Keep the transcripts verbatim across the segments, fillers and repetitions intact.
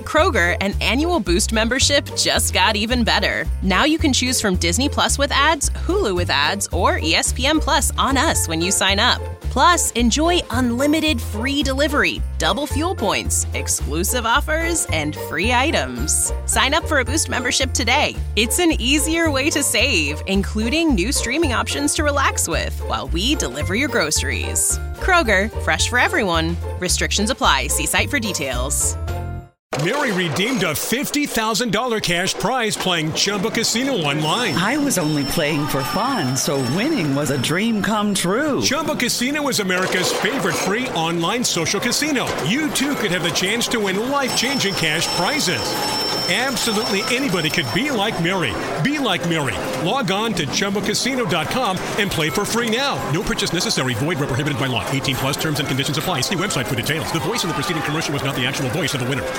Kroger, an annual Boost membership just got even better. Now you can choose from Disney Plus with ads, Hulu with ads, or E S P N Plus on us when you sign up. Plus, enjoy unlimited free delivery, double fuel points, exclusive offers, and free items. Sign up for a Boost membership today. It's an easier way to save, including new streaming options to relax with while we deliver your groceries. Kroger, fresh for everyone. Restrictions apply. See site for details. Mary redeemed a fifty thousand dollars cash prize playing Chumba Casino online. I was only playing for fun, so winning was a dream come true. Chumba Casino is America's favorite free online social casino. You, too, could have the chance to win life-changing cash prizes. Absolutely anybody could be like Mary. Be like Mary. Log on to Chumba Casino dot com and play for free now. No purchase necessary. Void where prohibited by law. eighteen plus terms and conditions apply. See website for details. The voice of the preceding commercial was not the actual voice of the winner.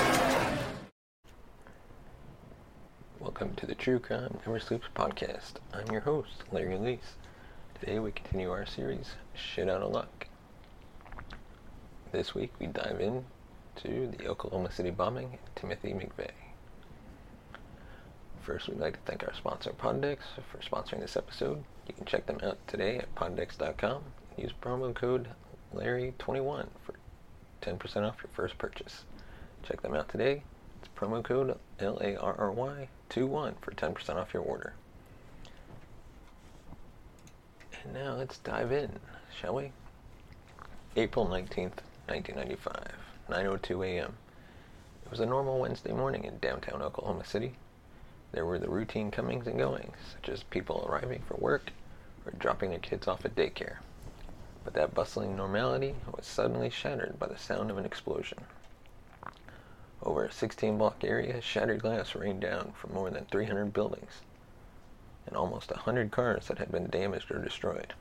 Welcome to the True Crime Never Sleeps podcast. I'm your host, Larry Leese. Today we continue our series, Shit Out of Luck. This week we dive in to the Oklahoma City bombing and Timothy McVeigh. First, we'd like to thank our sponsor, Poddex, for sponsoring this episode. You can check them out today at poddex dot com and use promo code Larry twenty-one for ten percent off your first purchase. Check them out today. It's promo code L A R R Y twenty-one for ten percent off your order. And now let's dive in, shall we? April nineteenth, nineteen ninety-five, nine oh two a.m. It was a normal Wednesday morning in downtown Oklahoma City. There were the routine comings and goings, such as people arriving for work or dropping their kids off at daycare. But that bustling normality was suddenly shattered by the sound of an explosion. Over a sixteen-block area, shattered glass rained down from more than three hundred buildings, and almost one hundred cars that had been damaged or destroyed.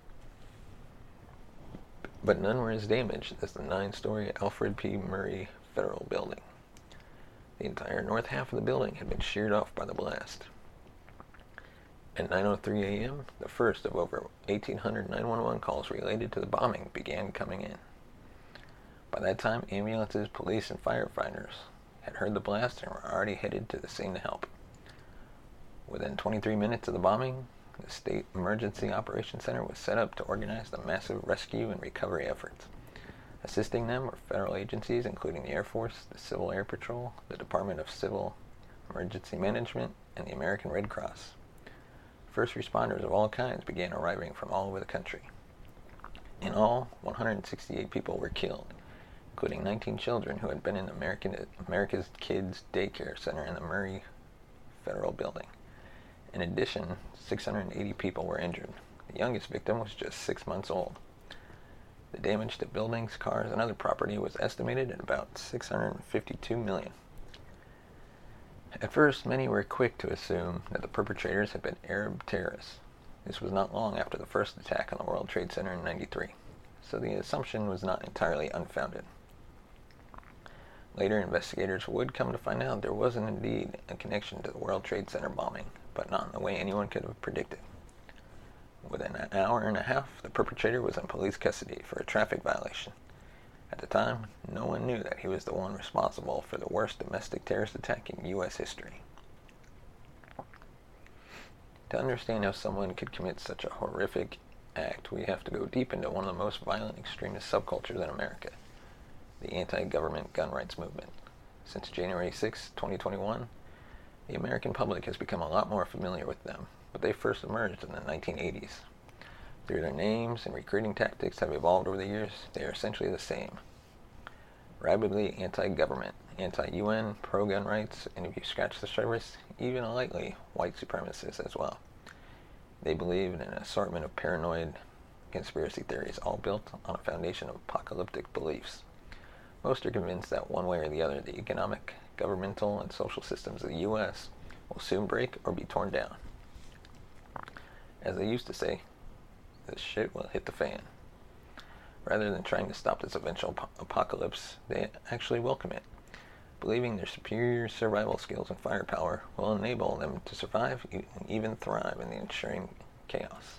But none were as damaged as the nine-story Alfred P. Murray Federal Building. The entire north half of the building had been sheared off by the blast. At nine oh three a.m., the first of over eighteen hundred nine one one calls related to the bombing began coming in. By that time, ambulances, police, and firefighters had heard the blast and were already headed to the scene to help. Within twenty-three minutes of the bombing, the State Emergency Operations Center was set up to organize the massive rescue and recovery efforts. Assisting them were federal agencies including the Air Force, the Civil Air Patrol, the Department of Civil Emergency Management, and the American Red Cross. First responders of all kinds began arriving from all over the country. In all, one hundred sixty-eight people were killed, including nineteen children who had been in American, America's Kids Daycare Center in the Murray Federal Building. In addition, six hundred eighty people were injured. The youngest victim was just six months old. The damage to buildings, cars, and other property was estimated at about six hundred fifty-two million dollars. At first, many were quick to assume that the perpetrators had been Arab terrorists. This was not long after the first attack on the World Trade Center in ninety-three, so the assumption was not entirely unfounded. Later, investigators would come to find out there was indeed a connection to the World Trade Center bombing, but not in the way anyone could have predicted. Within an hour and a half, the perpetrator was in police custody for a traffic violation. At the time, no one knew that he was the one responsible for the worst domestic terrorist attack in U S history. To understand how someone could commit such a horrific act, we have to go deep into one of the most violent extremist subcultures in America, the anti-government gun rights movement. Since January sixth, twenty twenty-one, the American public has become a lot more familiar with them, but they first emerged in the nineteen eighties. Though their names and recruiting tactics have evolved over the years, they are essentially the same. Rabidly anti-government, anti-U N, pro-gun rights, and if you scratch the surface, even lightly white supremacists as well. They believe in an assortment of paranoid conspiracy theories, all built on a foundation of apocalyptic beliefs. Most are convinced that one way or the other, the economic, governmental, and social systems of the U S will soon break or be torn down. As they used to say, this shit will hit the fan. Rather than trying to stop this eventual ap- apocalypse, they actually welcome it, believing their superior survival skills and firepower will enable them to survive and even thrive in the ensuing chaos.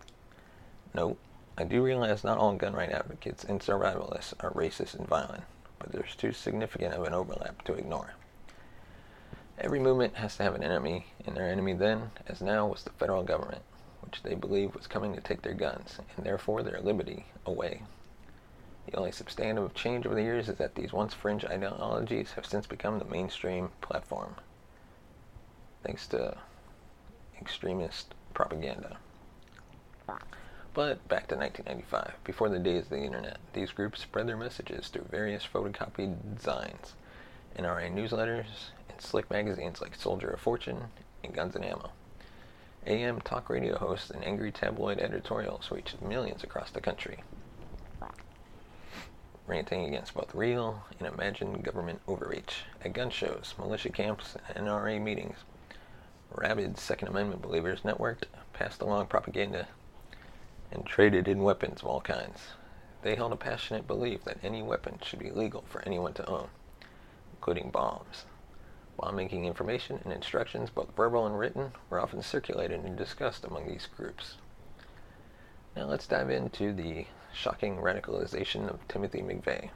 Note, I do realize not all gun right advocates and survivalists are racist and violent. but there's too significant of an overlap to ignore. Every movement has to have an enemy, and their enemy then, as now, was the federal government, which they believed was coming to take their guns, and therefore their liberty, away. The only substantive change over the years is that these once fringe ideologies have since become the mainstream platform, thanks to extremist propaganda. But back to nineteen ninety-five, before the days of the internet, these groups spread their messages through various photocopied designs, N R A newsletters, and slick magazines like Soldier of Fortune and Guns and Ammo. A M talk radio hosts and angry tabloid editorials reached millions across the country, ranting against both real and imagined government overreach at gun shows, militia camps, and N R A meetings. Rabid Second Amendment believers networked, passed along propaganda, and traded in weapons of all kinds. They held a passionate belief that any weapon should be legal for anyone to own, including bombs. Bomb-making information and instructions, both verbal and written, were often circulated and discussed among these groups. Now let's dive into the shocking radicalization of Timothy McVeigh.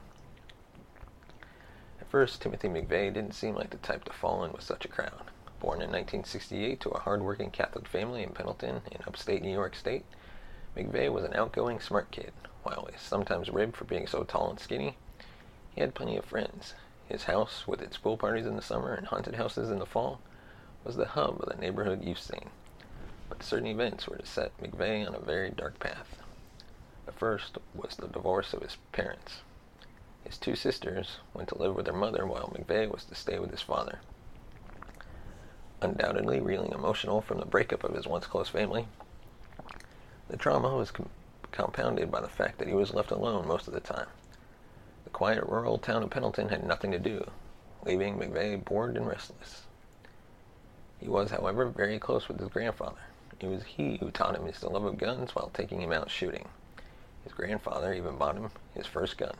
At first, Timothy McVeigh didn't seem like the type to fall in with such a crowd. Born in nineteen sixty-eight to a hard-working Catholic family in Pendleton, in upstate New York State, McVeigh was an outgoing, smart kid. While he was sometimes ribbed for being so tall and skinny, he had plenty of friends. His house, with its pool parties in the summer and haunted houses in the fall, was the hub of the neighborhood youth scene. But certain events were to set McVeigh on a very dark path. The first was the divorce of his parents. His two sisters went to live with their mother while McVeigh was to stay with his father. Undoubtedly reeling emotional from the breakup of his once close family, the trauma was com- compounded by the fact that he was left alone most of the time. The quiet rural town of Pendleton had nothing to do, leaving McVeigh bored and restless. He was, however, very close with his grandfather. It was he who taught him his love of guns while taking him out shooting. His grandfather even bought him his first gun.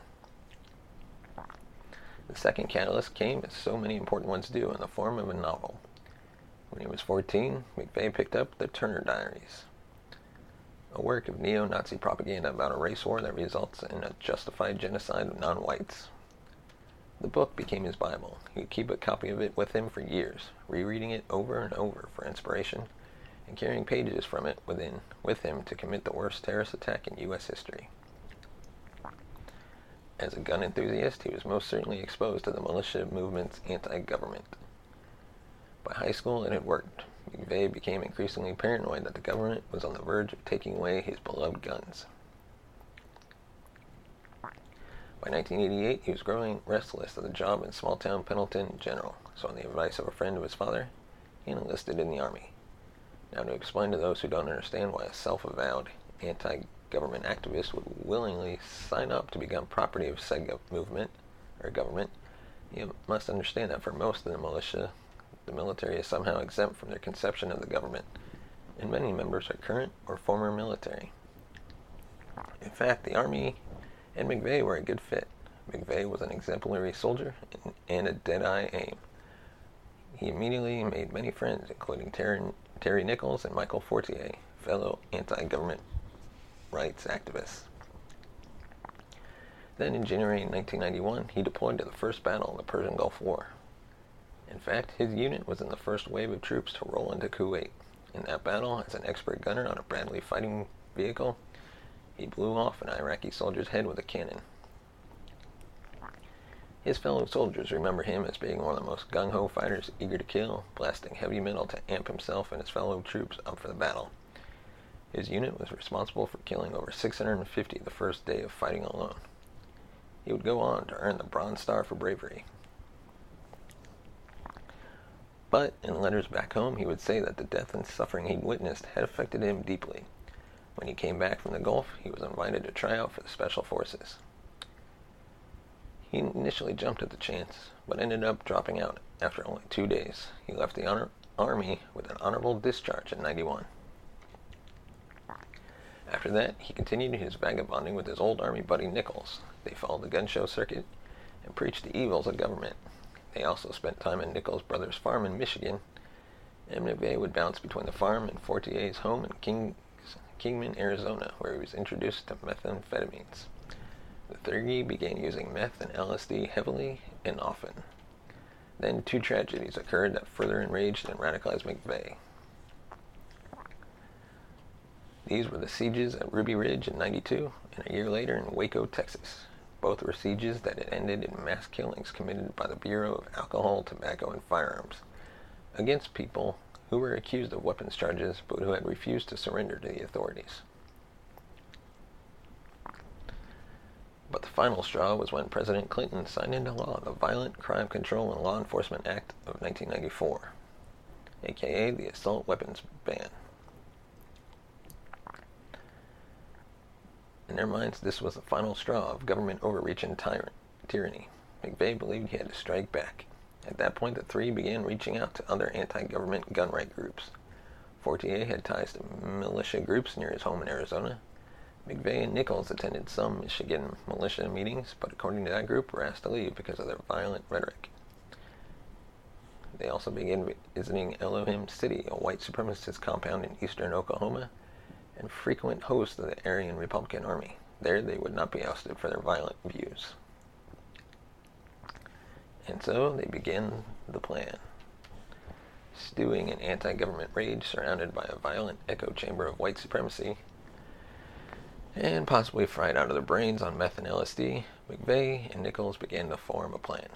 The second catalyst came, as so many important ones do, in the form of a novel. When he was fourteen, McVeigh picked up The Turner Diaries, a work of neo-Nazi propaganda about a race war that results in a justified genocide of non-whites. The book became his Bible. He would keep a copy of it with him for years, rereading it over and over for inspiration, and carrying pages from it within, with him to commit the worst terrorist attack in U S history. As a gun enthusiast, he was most certainly exposed to the militia movement's anti-government. By high school, it had worked. McVeigh became increasingly paranoid that the government was on the verge of taking away his beloved guns. By nineteen eighty-eight, he was growing restless at the job in small-town Pendleton in general, so on the advice of a friend of his father, he enlisted in the Army. Now, to explain to those who don't understand why a self-avowed anti-government activist would willingly sign up to become property of said movement or government, you must understand that for most of the militia, the military is somehow exempt from their conception of the government, and many members are current or former military. In fact, the Army and McVeigh were a good fit. McVeigh was an exemplary soldier and a dead-eye aim. He immediately made many friends, including Terry, Terry Nichols and Michael Fortier, fellow anti-government rights activists. Then in January nineteen ninety-one, he deployed to the first battle in the Persian Gulf War. In fact, his unit was in the first wave of troops to roll into Kuwait. In that battle, as an expert gunner on a Bradley fighting vehicle, he blew off an Iraqi soldier's head with a cannon. His fellow soldiers remember him as being one of the most gung-ho fighters, eager to kill, blasting heavy metal to amp himself and his fellow troops up for the battle. His unit was responsible for killing over six hundred fifty the first day of fighting alone. He would go on to earn the Bronze Star for bravery. But in letters back home, he would say that the death and suffering he'd witnessed had affected him deeply. When he came back from the Gulf, he was invited to try out for the Special Forces. He initially jumped at the chance, but ended up dropping out after only two days. He left the honor- Army with an honorable discharge in ninety-one. After that, he continued his vagabonding with his old Army buddy Nichols. They followed the gun show circuit and preached the evils of government. They also spent time at Nichols' brother's farm in Michigan, and McVeigh would bounce between the farm and Fortier's home in King, Kingman, Arizona, where he was introduced to methamphetamines. The three began using meth and L S D heavily and often. Then two tragedies occurred that further enraged and radicalized McVeigh. These were the sieges at Ruby Ridge in ninety-two and a year later in Waco, Texas. Both were sieges that had ended in mass killings committed by the Bureau of Alcohol, Tobacco, and Firearms against people who were accused of weapons charges but who had refused to surrender to the authorities. But the final straw was when President Clinton signed into law the Violent Crime Control and Law Enforcement Act of nineteen ninety-four, aka the Assault Weapons Ban. In their minds, this was the final straw of government overreach and tyrant, tyranny. McVeigh believed he had to strike back. At that point, the three began reaching out to other anti-government gun right groups. Fortier had ties to militia groups near his home in Arizona. McVeigh and Nichols attended some Michigan militia meetings, but according to that group, were asked to leave because of their violent rhetoric. They also began visiting Elohim City, a white supremacist compound in eastern Oklahoma, and frequent hosts of the Aryan Republican Army. There they would not be ousted for their violent views. And so they began the plan. Stewing in anti-government rage surrounded by a violent echo chamber of white supremacy, and possibly fried out of their brains on meth and L S D, McVeigh and Nichols began to form a plan.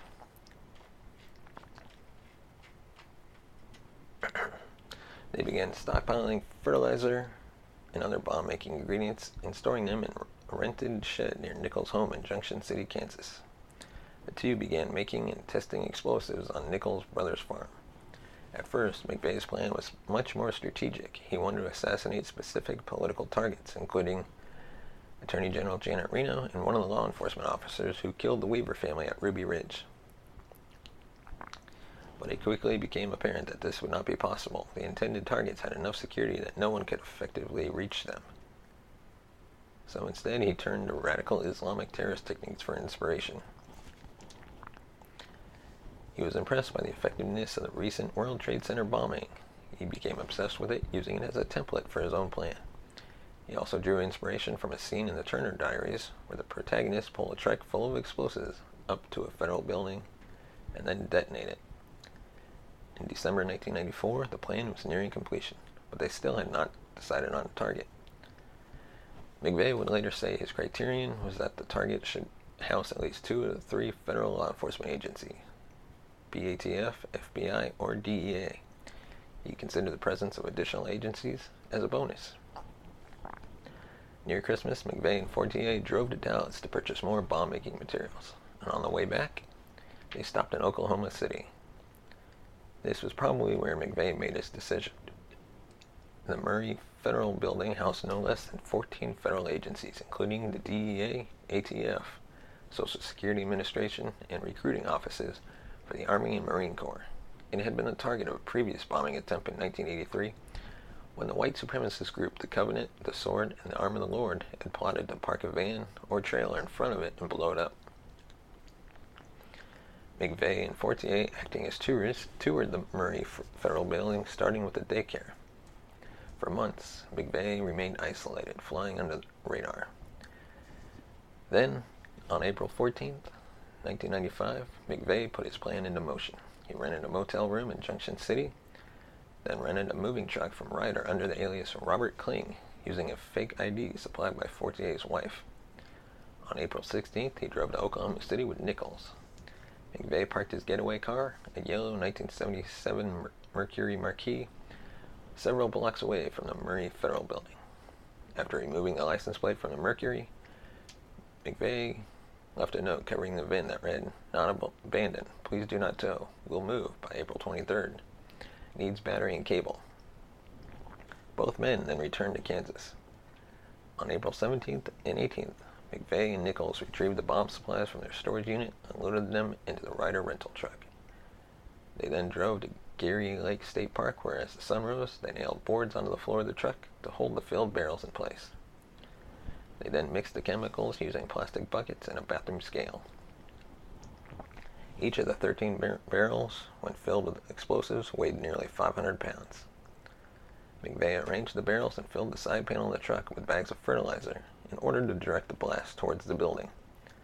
They began stockpiling fertilizer and other bomb-making ingredients and storing them in a rented shed near Nichols' home in Junction City, Kansas. The two began making and testing explosives on Nichols' brother's farm. At first, McVeigh's plan was much more strategic. He wanted to assassinate specific political targets, including Attorney General Janet Reno and one of the law enforcement officers who killed the Weaver family at Ruby Ridge. But it quickly became apparent that this would not be possible. The intended targets had enough security that no one could effectively reach them. So instead, he turned to radical Islamic terrorist techniques for inspiration. He was impressed by the effectiveness of the recent World Trade Center bombing. He became obsessed with it, using it as a template for his own plan. He also drew inspiration from a scene in the Turner Diaries where the protagonist pulled a truck full of explosives up to a federal building and then detonate it. In December nineteen ninety-four, the plan was nearing completion, but they still had not decided on a target. McVeigh would later say his criterion was that the target should house at least two of the three federal law enforcement agencies, P A T F, F B I, or D E A. He considered the presence of additional agencies as a bonus. Near Christmas, McVeigh and Fortier drove to Dallas to purchase more bomb-making materials, and on the way back, they stopped in Oklahoma City. This was probably where McVeigh made his decision. The Murray Federal Building housed no less than fourteen federal agencies, including the D E A, A T F, Social Security Administration, and recruiting offices for the Army and Marine Corps. It had been the target of a previous bombing attempt in nineteen eighty-three, when the white supremacist group, the Covenant, the Sword, and the Arm of the Lord had plotted to park a van or trailer in front of it and blow it up. McVeigh and Fortier, acting as tourists, toured the Murray Federal Building, starting with the daycare. For months, McVeigh remained isolated, flying under the radar. Then, on April fourteenth, nineteen ninety-five, McVeigh put his plan into motion. He rented a motel room in Junction City, then rented a moving truck from Ryder under the alias Robert Kling, using a fake I D supplied by Fortier's wife. On April sixteenth, he drove to Oklahoma City with Nichols. McVeigh parked his getaway car, a yellow nineteen seventy-seven Mer- Mercury Marquis, several blocks away from the Murray Federal Building. After removing the license plate from the Mercury, McVeigh left a note covering the V I N that read, "Not ab- abandoned. Please do not tow. Will move by April twenty-third. Needs battery and cable." Both men then returned to Kansas. On April seventeenth and eighteenth, McVeigh and Nichols retrieved the bomb supplies from their storage unit and loaded them into the Ryder rental truck. They then drove to Geary Lake State Park, where as the sun rose, they nailed boards onto the floor of the truck to hold the filled barrels in place. They then mixed the chemicals using plastic buckets and a bathroom scale. Each of the thirteen bar- barrels, when filled with explosives, weighed nearly five hundred pounds. McVeigh arranged the barrels and filled the side panel of the truck with bags of fertilizer in order to direct the blast towards the building.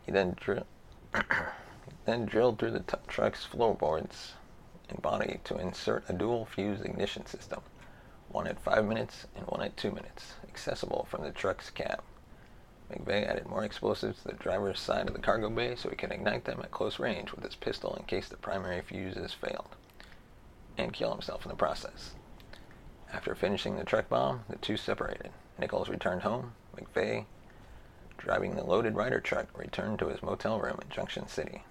He then, drill, then drilled through the t- truck's floorboards and body to insert a dual fuse ignition system, one at five minutes and one at two minutes, accessible from the truck's cab. McVeigh added more explosives to the driver's side of the cargo bay so he could ignite them at close range with his pistol in case the primary fuses failed, and kill himself in the process. After finishing the truck bomb, the two separated. Nichols returned home. McVeigh, driving the loaded Ryder truck, returned to his motel room in Junction City.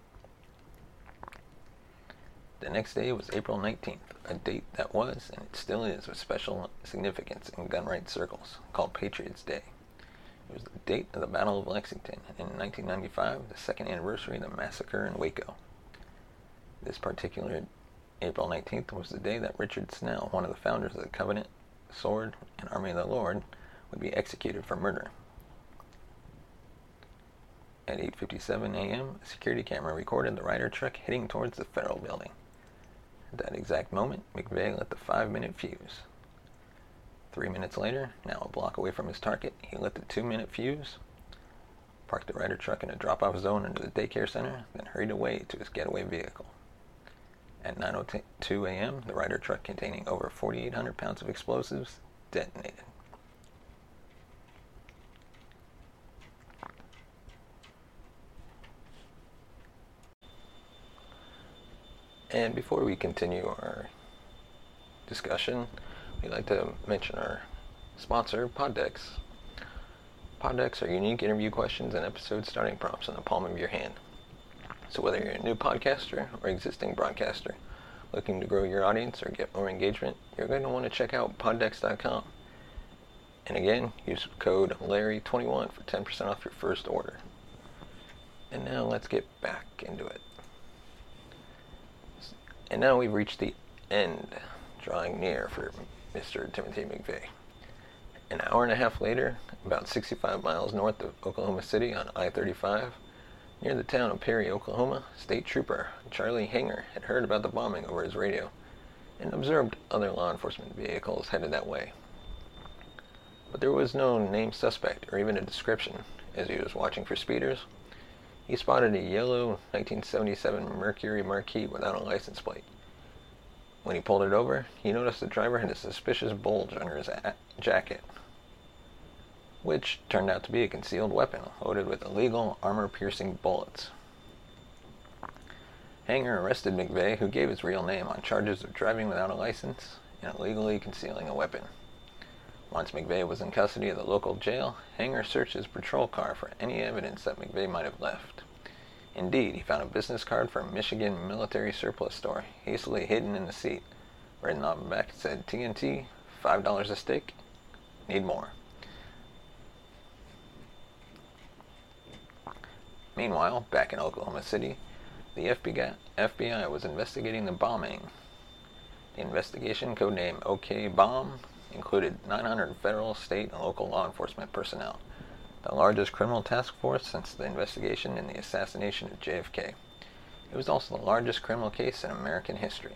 The next day was April nineteenth, a date that was, and it still is, of special significance in gun rights circles, called Patriots' Day. It was the date of the Battle of Lexington, and in nineteen ninety-five, the second anniversary of the massacre in Waco. This particular April nineteenth was the day that Richard Snell, one of the founders of the Covenant, Sword, and Army of the Lord, would be executed for murder. At eight fifty-seven a.m., a security camera recorded the Ryder truck heading towards the Federal Building. At that exact moment, McVeigh lit the five-minute fuse. Three minutes later, now a block away from his target, he lit the two-minute fuse, parked the Ryder truck in a drop-off zone under the daycare center, then hurried away to his getaway vehicle. At nine oh two a.m., the Ryder truck containing over forty-eight hundred pounds of explosives detonated. And before we continue our discussion, we'd like to mention our sponsor, Poddex. Poddex are unique interview questions and episode starting prompts in the palm of your hand. So whether you're a new podcaster or existing broadcaster looking to grow your audience or get more engagement, you're going to want to check out poddex dot com. And again, use code Larry twenty-one for ten percent off your first order. And now let's get back into it. And now we've reached the end, drawing near for Mister Timothy McVeigh. An hour and a half later, about sixty-five miles north of Oklahoma City on I thirty-five, near the town of Perry, Oklahoma, State Trooper Charlie Hanger had heard about the bombing over his radio and observed other law enforcement vehicles headed that way. But there was no named suspect or even a description as he was watching for speeders. He spotted a yellow nineteen seventy-seven Mercury Marquis without a license plate. When he pulled it over, he noticed the driver had a suspicious bulge under his a- jacket, which turned out to be a concealed weapon loaded with illegal armor-piercing bullets. Hanger arrested McVeigh, who gave his real name, on charges of driving without a license and illegally concealing a weapon. Once McVeigh was in custody of the local jail, Hanger searched his patrol car for any evidence that McVeigh might have left. Indeed, he found a business card from a Michigan military surplus store, hastily hidden in the seat. Written on the back, it said, T N T, five dollars a stick, need more. Meanwhile, back in Oklahoma City, the F B I was investigating the bombing. The investigation, codenamed OK Bomb, included nine hundred federal, state, and local law enforcement personnel, the largest criminal task force since the investigation in the assassination of J F K. It was also the largest criminal case in American history.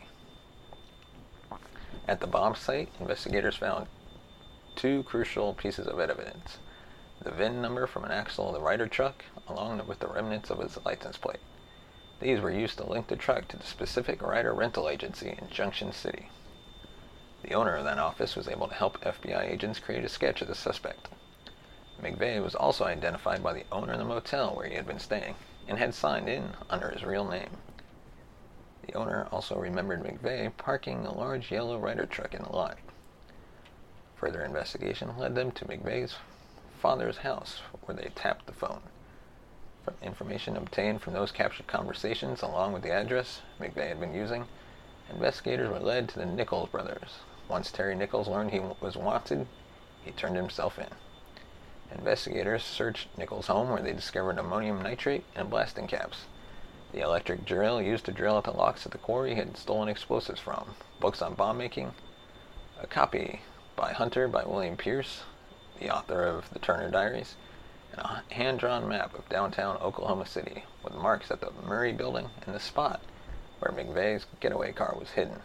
At the bomb site, investigators found two crucial pieces of evidence: the V I N number from an axle of the Ryder truck, along with the remnants of its license plate. These were used to link the truck to the specific Ryder rental agency in Junction City. The owner of that office was able to help F B I agents create a sketch of the suspect. McVeigh was also identified by the owner of the motel where he had been staying, and had signed in under his real name. The owner also remembered McVeigh parking a large yellow Ryder truck in the lot. Further investigation led them to McVeigh's father's house, where they tapped the phone. From information obtained from those captured conversations, along with the address McVeigh had been using, investigators were led to the Nichols brothers. Once Terry Nichols learned he was wanted, he turned himself in. Investigators searched Nichols' home, where they discovered ammonium nitrate and blasting caps, the electric drill used to drill at the locks at the quarry he had stolen explosives from, books on bomb making, a copy by Hunter by William Pierce, the author of the Turner Diaries, and a hand-drawn map of downtown Oklahoma City with marks at the Murray Building and the spot where McVeigh's getaway car was hidden.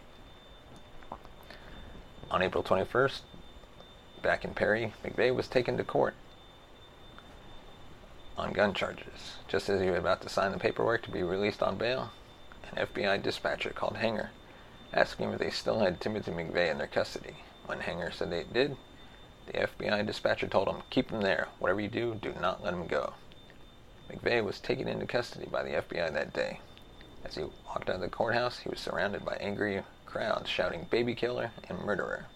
On April twenty-first, back in Perry, McVeigh was taken to court. on gun charges. Just as he was about to sign the paperwork to be released on bail, an F B I dispatcher called Hanger, asking if they still had Timothy McVeigh in their custody. When Hanger said they did, the F B I dispatcher told him, "Keep him there. Whatever you do, do not let him go." McVeigh was taken into custody by the F B I that day. As he walked out of the courthouse, he was surrounded by angry crowds shouting "baby killer" and "murderer."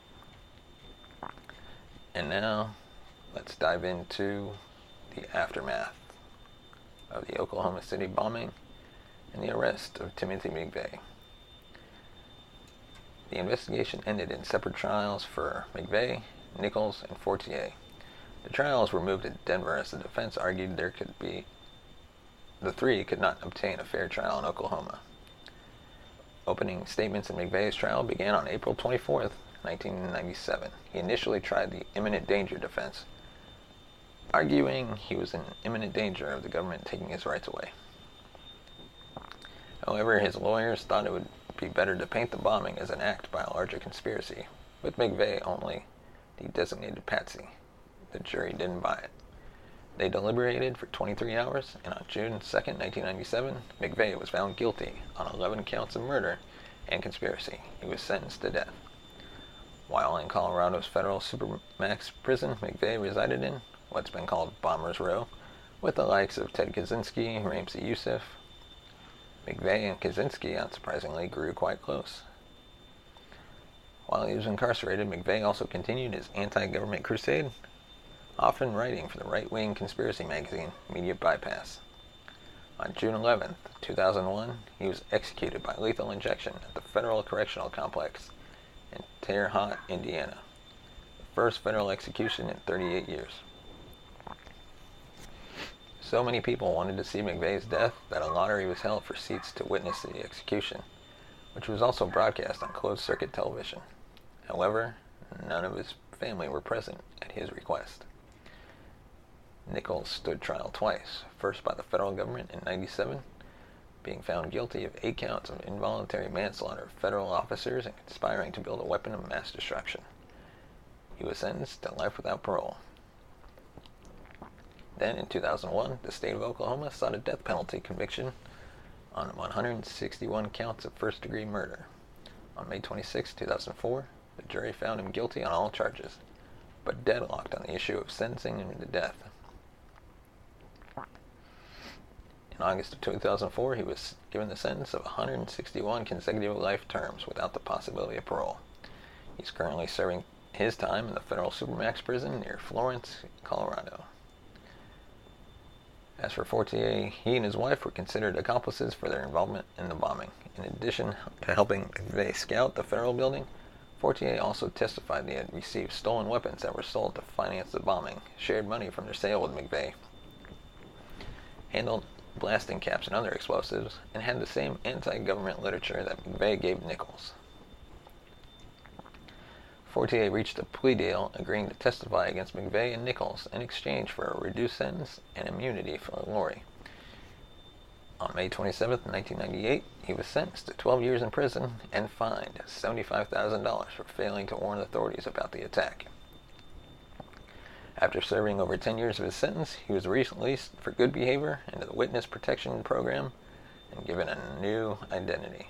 And now, let's dive into the aftermath of the Oklahoma City bombing and the arrest of Timothy McVeigh. The investigation ended in separate trials for McVeigh, Nichols, and Fortier. The trials were moved to Denver as the defense argued there could be the three could not obtain a fair trial in Oklahoma. Opening statements in McVeigh's trial began on April twenty-fourth, nineteen ninety-seven. He initially tried the imminent danger defense, arguing he was in imminent danger of the government taking his rights away. However, his lawyers thought it would be better to paint the bombing as an act by a larger conspiracy, with McVeigh only the designated patsy. The jury didn't buy it. They deliberated for twenty-three hours, and on June second, nineteen ninety-seven, McVeigh was found guilty on eleven counts of murder and conspiracy. He was sentenced to death. While in Colorado's federal supermax prison McVeigh resided in, what's been called Bombers Row, with the likes of Ted Kaczynski, Ramsey Youssef, McVeigh and Kaczynski, unsurprisingly, grew quite close. While he was incarcerated, McVeigh also continued his anti-government crusade, often writing for the right-wing conspiracy magazine Media Bypass. On June eleventh, two thousand one, he was executed by lethal injection at the Federal Correctional Complex in Terre Haute, Indiana, the first federal execution in thirty-eight years. So many people wanted to see McVeigh's death that a lottery was held for seats to witness the execution, which was also broadcast on closed-circuit television. However, none of his family were present at his request. Nichols stood trial twice, first by the federal government in ninety-seven, being found guilty of eight counts of involuntary manslaughter of federal officers and conspiring to build a weapon of mass destruction. He was sentenced to life without parole. Then, in two thousand one, the state of Oklahoma sought a death penalty conviction on one hundred sixty-one counts of first-degree murder. On May twenty-sixth, two thousand four, the jury found him guilty on all charges, but deadlocked on the issue of sentencing him to death. In August of two thousand four, he was given the sentence of one hundred sixty-one consecutive life terms without the possibility of parole. He's currently serving his time in the federal supermax prison near Florence, Colorado. As for Fortier, he and his wife were considered accomplices for their involvement in the bombing. In addition to helping McVeigh scout the federal building, Fortier also testified they had received stolen weapons that were sold to finance the bombing, shared money from their sale with McVeigh, handled blasting caps and other explosives, and had the same anti-government literature that McVeigh gave Nichols. Fortier reached a plea deal agreeing to testify against McVeigh and Nichols in exchange for a reduced sentence and immunity for Lori. On May twenty-seventh, nineteen ninety-eight, he was sentenced to twelve years in prison and fined seventy-five thousand dollars for failing to warn authorities about the attack. After serving over ten years of his sentence, he was released for good behavior into the Witness Protection Program and given a new identity.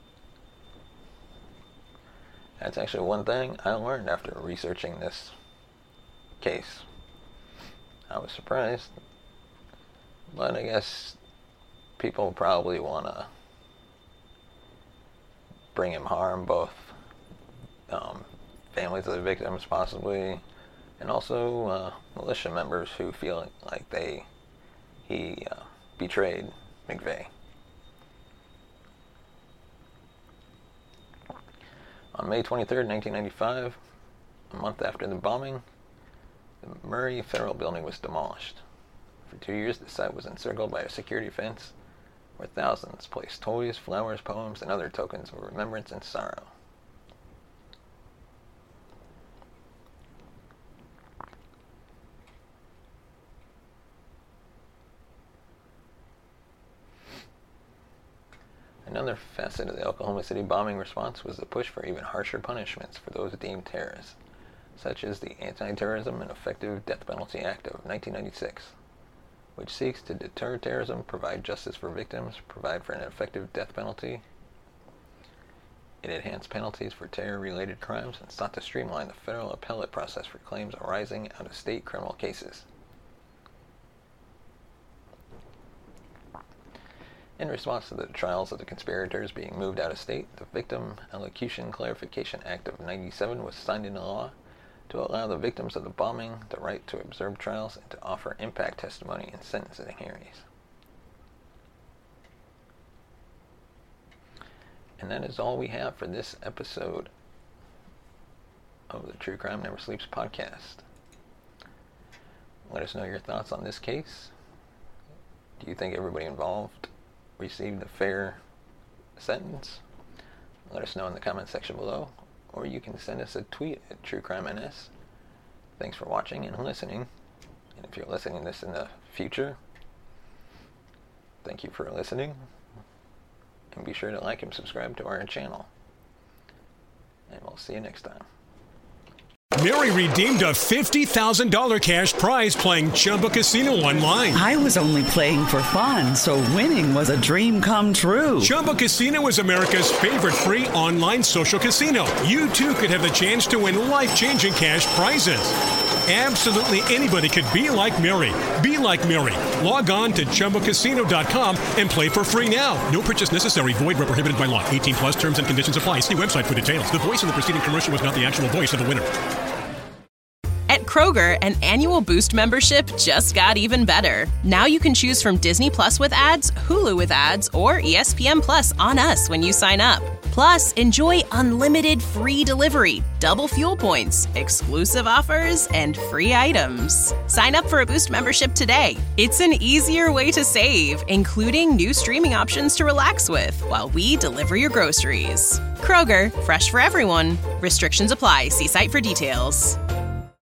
That's actually one thing I learned after researching this case. I was surprised, but I guess people probably want to bring him harm, both um, families of the victims possibly, and also uh, militia members who feel like they he uh, betrayed McVeigh. On May twenty-third, nineteen ninety-five, a month after the bombing, the Murray Federal Building was demolished. For two years, the site was encircled by a security fence where thousands placed toys, flowers, poems, and other tokens of remembrance and sorrow. Another facet of the Oklahoma City bombing response was the push for even harsher punishments for those deemed terrorists, such as the Anti-Terrorism and Effective Death Penalty Act of nineteen ninety-six. which seeks to deter terrorism, provide justice for victims, provide for an effective death penalty. It enhanced penalties for terror-related crimes and sought to streamline the federal appellate process for claims arising out of state criminal cases. In response to the trials of the conspirators being moved out of state, the Victim Allocution Clarification Act of ninety-seven was signed into law to allow the victims of the bombing the right to observe trials and to offer impact testimony in sentencing hearings. And that is all we have for this episode of the True Crime Never Sleeps podcast. Let us know your thoughts on this case. Do you think everybody involved received a fair sentence? Let us know in the comment section below, or you can send us a tweet at True Crime N S. Thanks for watching and listening. And if you're listening to this in the future, thank you for listening. And be sure to like and subscribe to our channel. And we'll see you next time. Mary redeemed a fifty thousand dollars cash prize playing Chumba Casino online. I was only playing for fun, so winning was a dream come true. Chumba Casino is America's favorite free online social casino. You too could have the chance to win life-changing cash prizes. Absolutely anybody could be like Mary. Be like Mary. Log on to Chumba Casino dot com and play for free now. No purchase necessary. Void where prohibited by law. eighteen plus terms and conditions apply. See website for details. The voice in the preceding commercial was not the actual voice of the winner. At Kroger, an annual Boost membership just got even better. Now you can choose from Disney Plus with ads, Hulu with ads, or E S P N Plus on us when you sign up. Plus, enjoy unlimited free delivery, double fuel points, exclusive offers, and free items. Sign up for a Boost membership today. It's an easier way to save, including new streaming options to relax with while we deliver your groceries. Kroger, fresh for everyone. Restrictions apply. See site for details.